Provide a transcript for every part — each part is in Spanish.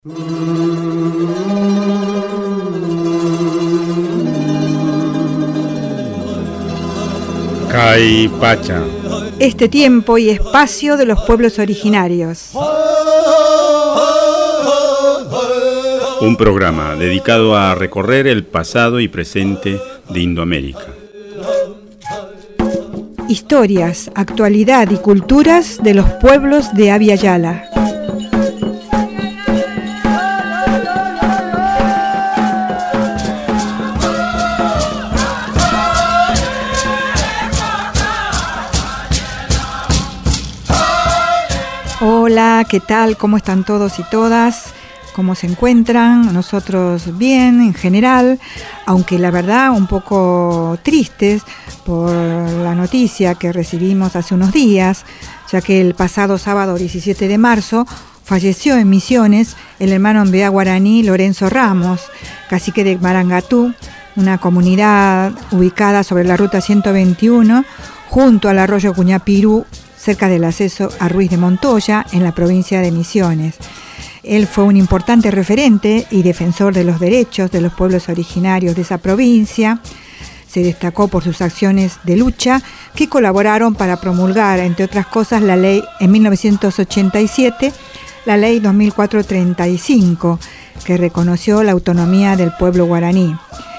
Caipacha. Este tiempo y espacio de los pueblos originarios. Un programa dedicado a recorrer el pasado y presente de Indoamérica. Historias, actualidad y culturas de los pueblos de Abya Yala. Hola, ¿qué tal? ¿Cómo están todos y todas? ¿Cómo se encuentran? Nosotros bien en general, aunque la verdad un poco tristes por la noticia que recibimos hace unos días, ya que el pasado sábado 17 de marzo falleció en Misiones el hermano Mbea guaraní Lorenzo Ramos, cacique de Marangatú, una comunidad ubicada sobre la ruta 121, junto al arroyo Cuñapirú, cerca del acceso a Ruiz de Montoya, en la provincia de Misiones. Él fue un importante referente y defensor de los derechos de los pueblos originarios de esa provincia. Se destacó por sus acciones de lucha que colaboraron para promulgar, entre otras cosas, la ley en 1987, la ley 2435, que reconoció la autonomía del pueblo guaraní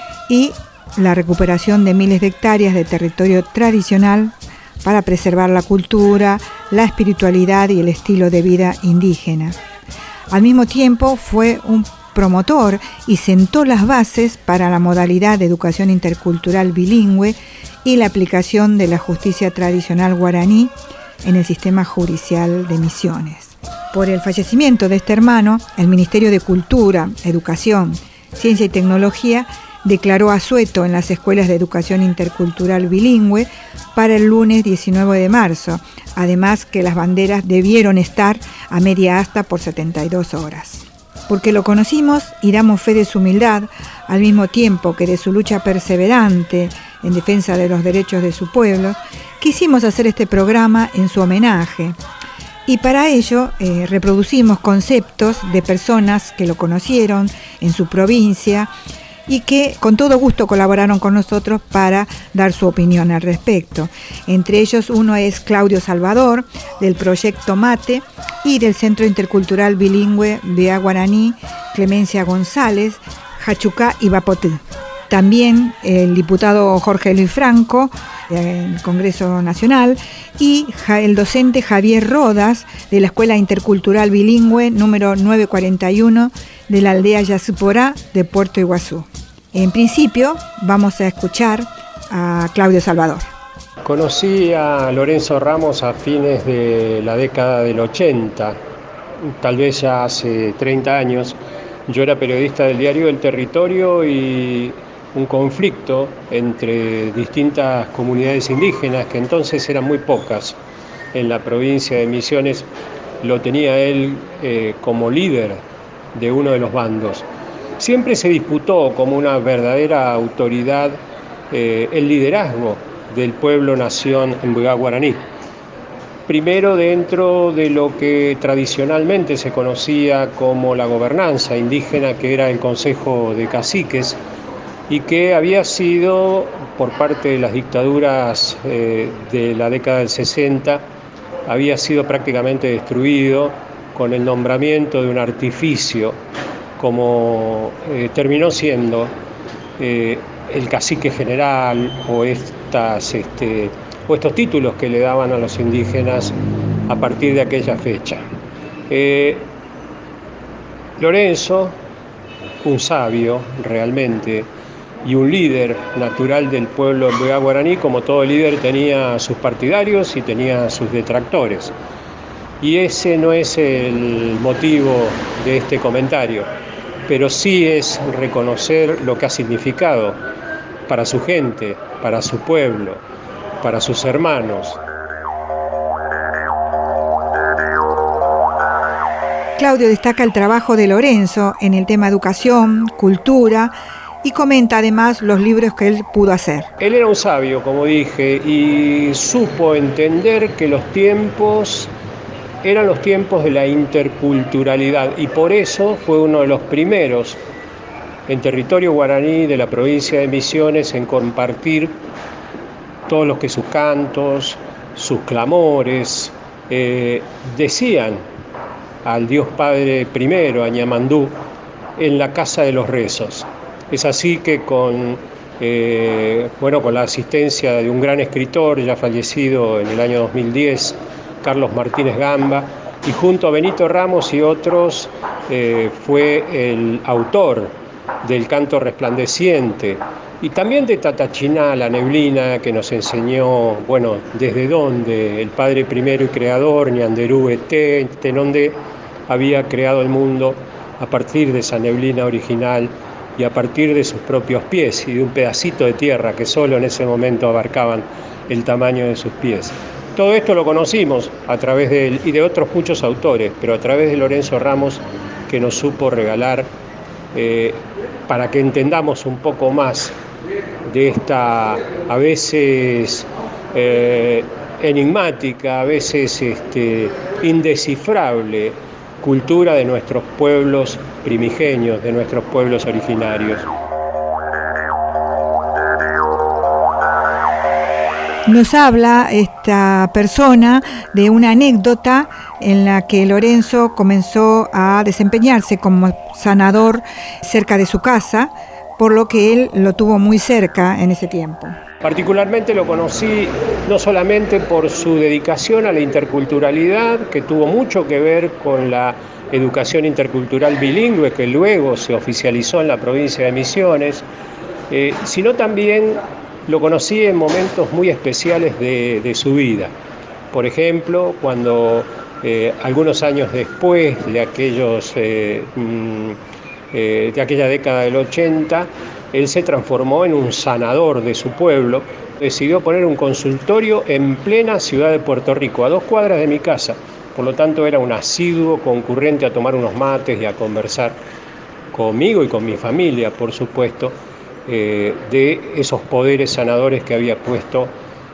y la recuperación de miles de hectáreas de territorio tradicional para preservar la cultura, la espiritualidad y el estilo de vida indígena. Al mismo tiempo fue un promotor y sentó las bases para la modalidad de educación intercultural bilingüe y la aplicación de la justicia tradicional guaraní en el sistema judicial de Misiones. Por el fallecimiento de este hermano, el Ministerio de Cultura, Educación, Ciencia y Tecnología declaró asueto en las escuelas de educación intercultural bilingüe para el lunes 19 de marzo, además que las banderas debieron estar a media asta por 72 horas. Porque lo conocimos y damos fe de su humildad, al mismo tiempo que de su lucha perseverante en defensa de los derechos de su pueblo, quisimos hacer este programa en su homenaje. Y para ello reproducimos conceptos de personas que lo conocieron en su provincia y que con todo gusto colaboraron con nosotros para dar su opinión al respecto. Entre ellos uno es Claudio Salvador, del Proyecto Mate, y del Centro Intercultural Bilingüe Mbea Guaraní, Clemencia González, Hachucá y Bapotí. También el diputado Jorge Luis Franco, del Congreso Nacional, y el docente Javier Rodas, de la Escuela Intercultural Bilingüe número 941, de la aldea Yacyporá de Puerto Iguazú. En principio vamos a escuchar a Claudio Salvador. Conocí a Lorenzo Ramos a fines de la década del 80, tal vez ya hace 30 años. Yo era periodista del diario El Territorio y un conflicto entre distintas comunidades indígenas, que entonces eran muy pocas en la provincia de Misiones, lo tenía él como líder de uno de los bandos. Siempre se disputó como una verdadera autoridad el liderazgo del pueblo nación Mbea guaraní. Primero dentro de lo que tradicionalmente se conocía como la gobernanza indígena, que era el Consejo de Caciques, y que había sido, por parte de las dictaduras de la década del 60, había sido prácticamente destruido con el nombramiento de un artificio, como terminó siendo el cacique general o estos títulos que le daban a los indígenas a partir de aquella fecha. Lorenzo, un sabio realmente y un líder natural del pueblo Mbea guaraní, como todo líder tenía sus partidarios y tenía sus detractores. Y ese no es el motivo de este comentario, pero sí es reconocer lo que ha significado para su gente, para su pueblo, para sus hermanos. Claudio destaca el trabajo de Lorenzo en el tema educación, cultura, y comenta además los libros que él pudo hacer. Él era un sabio, como dije, y supo entender que los tiempos eran los tiempos de la interculturalidad y por eso fue uno de los primeros en territorio guaraní de la provincia de Misiones en compartir todos los que sus cantos, sus clamores, decían al Dios Padre primero, a Ñamandú, en la Casa de los Rezos. Es así que con la asistencia de un gran escritor ya fallecido en el año 2010, Carlos Martínez Gamba, y junto a Benito Ramos y otros fue el autor del canto resplandeciente y también de Tatachiná, la neblina, que nos enseñó, desde dónde el Padre primero y creador, Ñanderú Eté, Tenonde, había creado el mundo a partir de esa neblina original y a partir de sus propios pies y de un pedacito de tierra que solo en ese momento abarcaban el tamaño de sus pies. Todo esto lo conocimos a través de él y de otros muchos autores, pero a través de Lorenzo Ramos, que nos supo regalar para que entendamos un poco más de esta a veces enigmática, a veces indescifrable cultura de nuestros pueblos primigenios, de nuestros pueblos originarios. Nos habla esta persona de una anécdota en la que Lorenzo comenzó a desempeñarse como sanador cerca de su casa, por lo que él lo tuvo muy cerca en ese tiempo. Particularmente lo conocí no solamente por su dedicación a la interculturalidad, que tuvo mucho que ver con la educación intercultural bilingüe que luego se oficializó en la provincia de Misiones, sino también lo conocí en momentos muy especiales de su vida. Por ejemplo, cuando algunos años después de aquella década del 80, él se transformó en un sanador de su pueblo. Decidió poner un consultorio en plena ciudad de Puerto Rico, a 2 cuadras de mi casa. Por lo tanto, era un asiduo concurrente a tomar unos mates y a conversar conmigo y con mi familia, por supuesto, de esos poderes sanadores que había puesto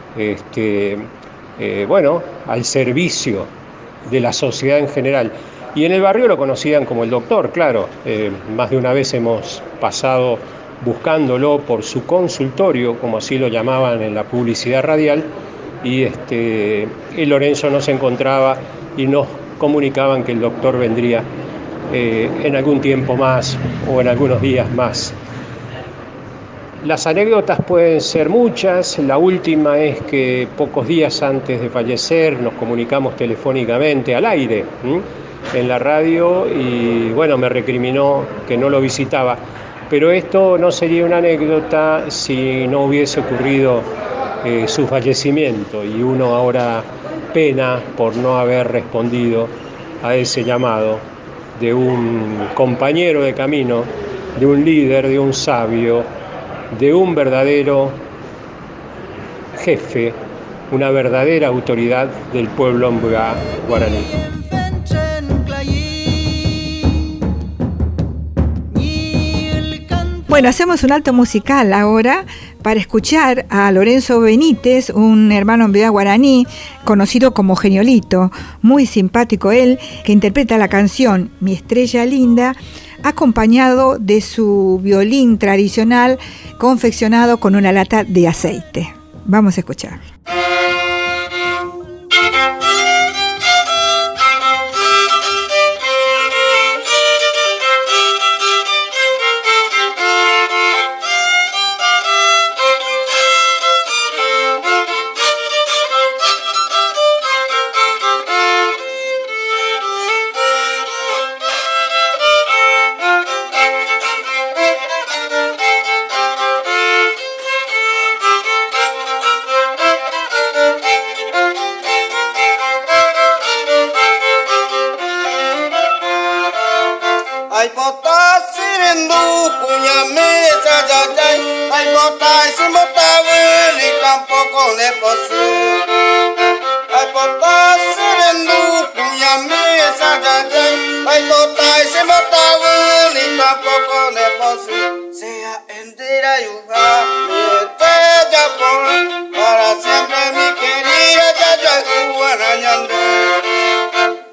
al servicio de la sociedad en general. Y en el barrio lo conocían como el doctor, claro. Más de una vez hemos pasado buscándolo por su consultorio, como así lo llamaban en la publicidad radial, y Lorenzo no se encontraba y nos comunicaban que el doctor vendría en algún tiempo más o en algunos días más. Las anécdotas pueden ser muchas. La última es que pocos días antes de fallecer nos comunicamos telefónicamente al aire en la radio y me recriminó que no lo visitaba. Pero esto no sería una anécdota si no hubiese ocurrido su fallecimiento y uno ahora pena por no haber respondido a ese llamado de un compañero de camino, de un líder, de un sabio, de un verdadero jefe, una verdadera autoridad del pueblo Mbga guaraní. Bueno, hacemos un alto musical ahora para escuchar a Lorenzo Benítez, un hermano Mbga guaraní, conocido como Geniolito, muy simpático él, que interpreta la canción Mi Estrella Linda, acompañado de su violín tradicional confeccionado con una lata de aceite. Vamos a escuchar. Para siempre mi querida Yayacu Guarañandú.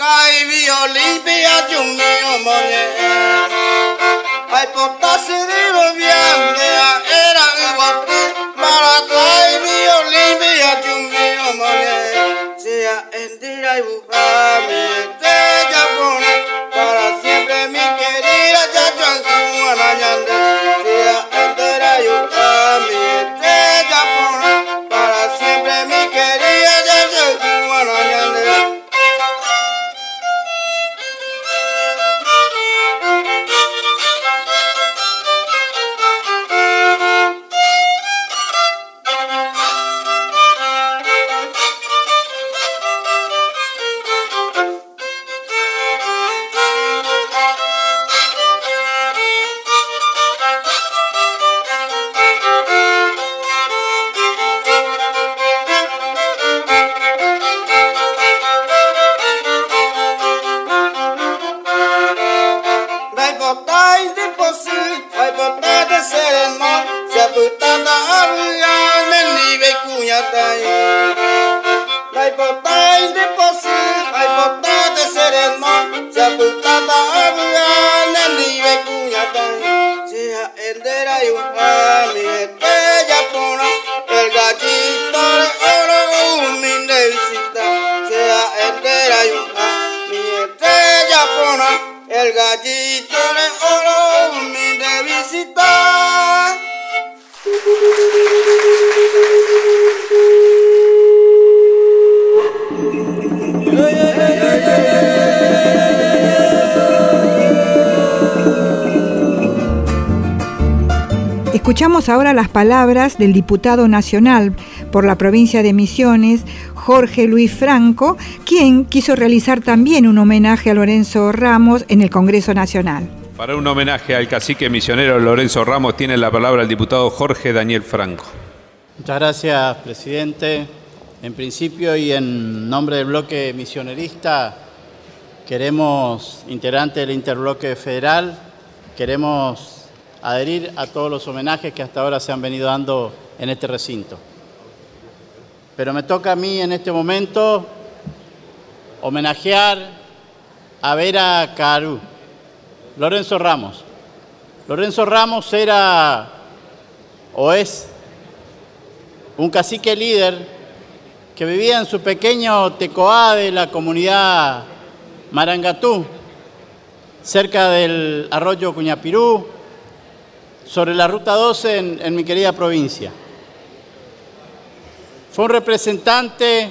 Maracay, violín, piacho mío, moñe. Ay, potasi digo bien, era igual que Maracay, violín, piacho mío, moñe. Sea entera y bujame, estrella pone, para siempre mi querida chacha en su arañante. Sea entera y bujame, estrella pone, para siempre mi querida chacha en su arañante. El gallito de oro humilde visita. Escuchamos ahora las palabras del diputado nacional por la provincia de Misiones, Jorge Luis Franco, quien quiso realizar también un homenaje a Lorenzo Ramos en el Congreso Nacional. Para un homenaje al cacique misionero Lorenzo Ramos tiene la palabra el diputado Jorge Daniel Franco. Muchas gracias, presidente. En principio y en nombre del bloque misionerista, integrantes del interbloque federal, queremos adherir a todos los homenajes que hasta ahora se han venido dando en este recinto. Pero me toca a mí en este momento homenajear a Vera Caru, Lorenzo Ramos. Lorenzo Ramos era o es un cacique líder que vivía en su pequeño Tecoá de la comunidad Marangatú, cerca del arroyo Cuñapirú, sobre la Ruta 12 en mi querida provincia. Fue un representante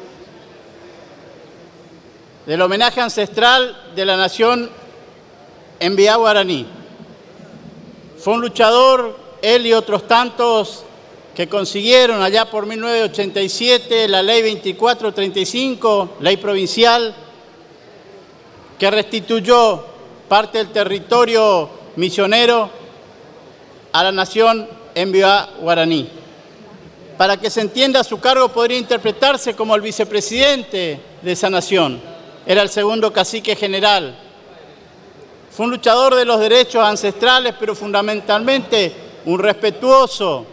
del homenaje ancestral de la nación Embiá guaraní. Fue un luchador, él y otros tantos, que consiguieron allá por 1987 la ley 2435, ley provincial, que restituyó parte del territorio misionero a la nación Embiá guaraní. Para que se entienda, su cargo podría interpretarse como el vicepresidente de esa nación. Era el segundo cacique general. Fue un luchador de los derechos ancestrales, pero fundamentalmente un respetuoso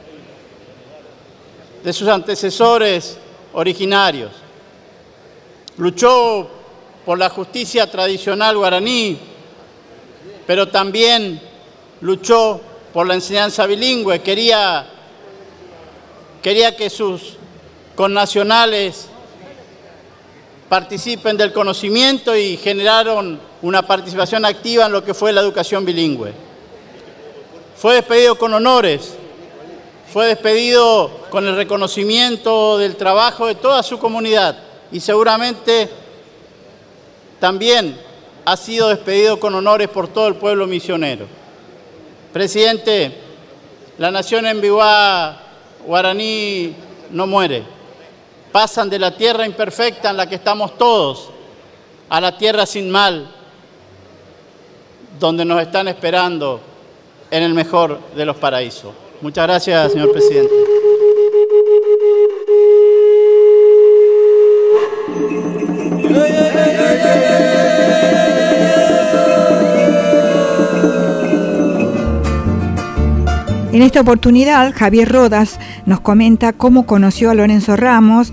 de sus antecesores originarios. Luchó por la justicia tradicional guaraní, pero también luchó por la enseñanza bilingüe. Quería que sus connacionales participen del conocimiento y generaron una participación activa en lo que fue la educación bilingüe. Fue despedido con honores, fue despedido con el reconocimiento del trabajo de toda su comunidad y seguramente también ha sido despedido con honores por todo el pueblo misionero. Presidente, la nación Embiá guaraní no muere. Pasan de la tierra imperfecta en la que estamos todos a la tierra sin mal, donde nos están esperando en el mejor de los paraísos. Muchas gracias, señor presidente. En esta oportunidad, Javier Rodas nos comenta cómo conoció a Lorenzo Ramos,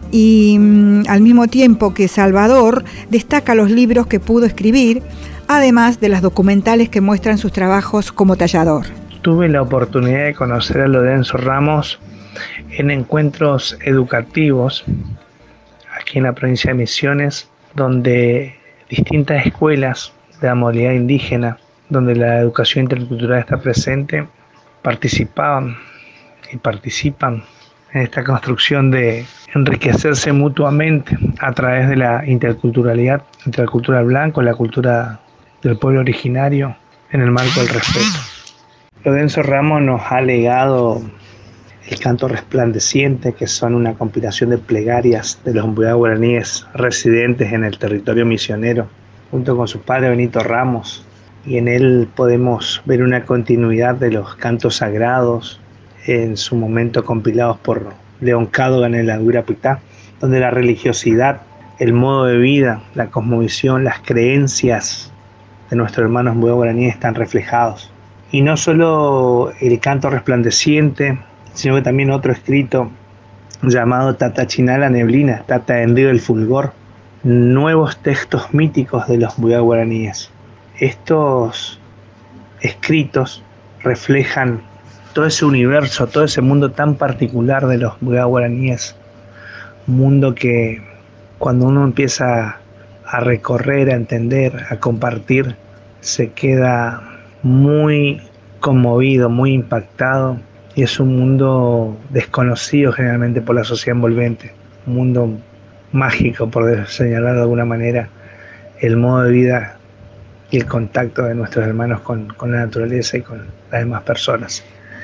y al mismo tiempo que Salvador destaca los libros que pudo escribir, además de las documentales que muestran sus trabajos como tallador. Tuve la oportunidad de conocer a Lorenzo Ramos en encuentros educativos aquí en la provincia de Misiones, donde distintas escuelas de la modalidad indígena, donde la educación intercultural está presente, participaban y participan en esta construcción de enriquecerse mutuamente a través de la interculturalidad, entre la cultura blanca y la cultura del pueblo originario, en el marco del respeto. Lorenzo Ramos nos ha legado el canto resplandeciente, que son una compilación de plegarias de los Mbuyá guaraníes residentes en el territorio misionero, junto con su padre Benito Ramos, y en él podemos ver una continuidad de los cantos sagrados, en su momento compilados por León Cádoga en el Adurapitá, donde la religiosidad, el modo de vida, la cosmovisión, las creencias de nuestros hermanos Mbuyá guaraníes están reflejados. Y no solo el canto resplandeciente, sino que también otro escrito llamado Tatachiná la neblina, Tata Endío el fulgor, nuevos textos míticos de los Mbuyá guaraníes. Estos escritos reflejan todo ese universo, todo ese mundo tan particular de los Mbuyá guaraníes, un mundo que cuando uno empieza a recorrer, a entender, a compartir, se queda muy conmovido, muy impactado, y es un mundo desconocido generalmente por la sociedad envolvente, un mundo mágico, por señalar de alguna manera, el modo de vida y el contacto de nuestros hermanos con la naturaleza y con las demás personas.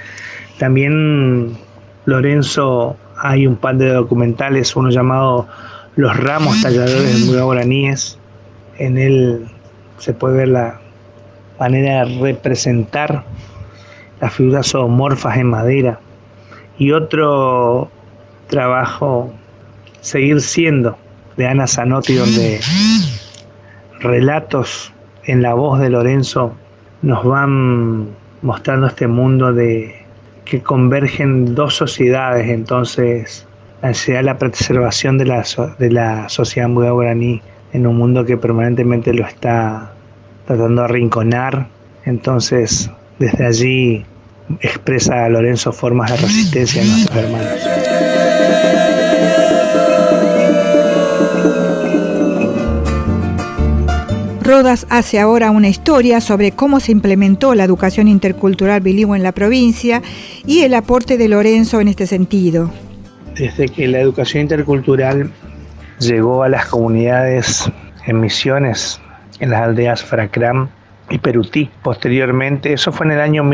También Lorenzo, hay un par de documentales, uno llamado Los Ramos Talladores de Mbuyá guaraníes. En él se puede ver la manera de representar las figuras zoomorfas en madera. Y otro trabajo, Seguir Siendo, de Ana Zanotti, donde relatos en la voz de Lorenzo nos van mostrando este mundo de que convergen dos sociedades. Entonces, la necesidad de la preservación de la sociedad Mbuyá guaraní en un mundo que permanentemente lo está tratando de arrinconar. Entonces, desde allí expresa a Lorenzo formas de resistencia de nuestros hermanos. Rodas hace ahora una historia sobre cómo se implementó la educación intercultural bilingüe en la provincia y el aporte de Lorenzo en este sentido. Desde que la educación intercultural llegó a las comunidades en Misiones, en las aldeas Fracram y Perutí, posteriormente, eso fue en el año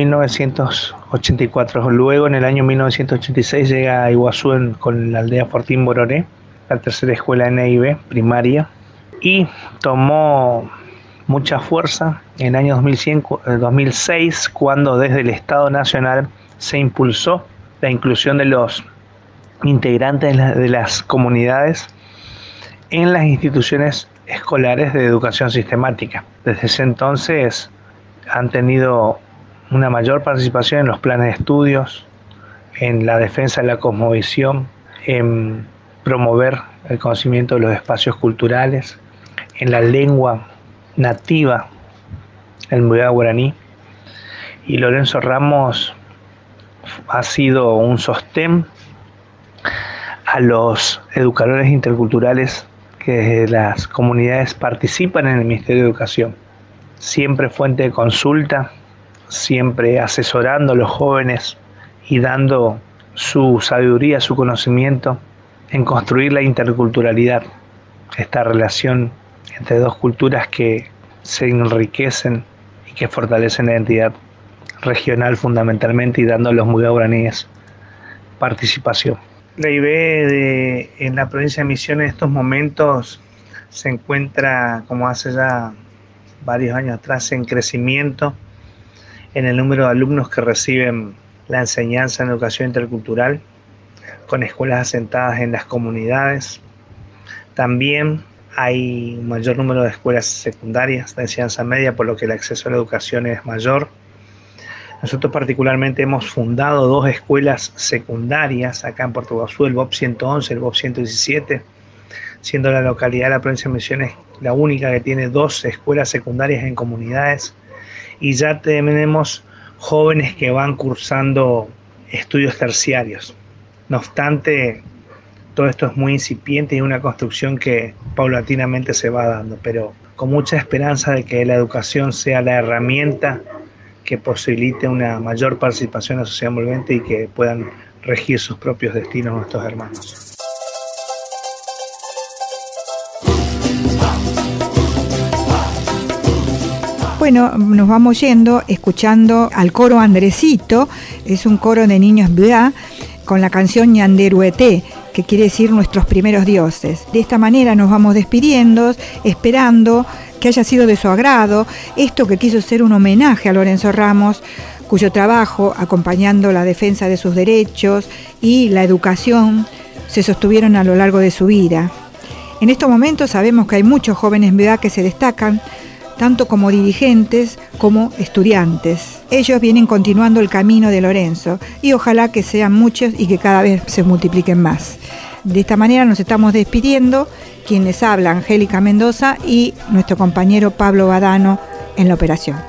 1984, luego en el año 1986 llega a Iguazú con la aldea Fortín Bororé, la tercera escuela NIB primaria, y tomó mucha fuerza en el año 2006, cuando desde el Estado Nacional se impulsó la inclusión de los integrantes de las comunidades en las instituciones escolares de educación sistemática. Desde ese entonces han tenido una mayor participación en los planes de estudios, en la defensa de la cosmovisión, en promover el conocimiento de los espacios culturales, en la lengua nativa, el Mbuyá guaraní. Y Lorenzo Ramos ha sido un sostén a los educadores interculturales que desde las comunidades participan en el Ministerio de Educación. Siempre fuente de consulta, siempre asesorando a los jóvenes y dando su sabiduría, su conocimiento en construir la interculturalidad, esta relación entre dos culturas que se enriquecen y que fortalecen la identidad regional fundamentalmente, y dando a los Mbuyá guaraníes participación. La IB en la provincia de Misiones en estos momentos se encuentra, como hace ya varios años atrás, en crecimiento en el número de alumnos que reciben la enseñanza en educación intercultural, con escuelas asentadas en las comunidades. También hay un mayor número de escuelas secundarias de enseñanza media, por lo que el acceso a la educación es mayor. Nosotros particularmente hemos fundado 2 escuelas secundarias acá en Puerto Iguazú, el BOP 111, el BOP 117, siendo la localidad de la provincia de Misiones la única que tiene 2 escuelas secundarias en comunidades, y ya tenemos jóvenes que van cursando estudios terciarios. No obstante, todo esto es muy incipiente y una construcción que paulatinamente se va dando, pero con mucha esperanza de que la educación sea la herramienta que posibilite una mayor participación en la sociedad envolvente y que puedan regir sus propios destinos nuestros hermanos. Bueno, nos vamos yendo escuchando al coro Andresito, es un coro de niños Mbea, con la canción Ñanderueté, que quiere decir nuestros primeros dioses. De esta manera nos vamos despidiendo, esperando que haya sido de su agrado esto que quiso ser un homenaje a Lorenzo Ramos, cuyo trabajo, acompañando la defensa de sus derechos y la educación, se sostuvieron a lo largo de su vida. En estos momentos sabemos que hay muchos jóvenes Mbea que se destacan, tanto como dirigentes como estudiantes. Ellos vienen continuando el camino de Lorenzo y ojalá que sean muchos y que cada vez se multipliquen más. De esta manera nos estamos despidiendo, quien les habla, Angélica Mendoza, y nuestro compañero Pablo Badano en la operación.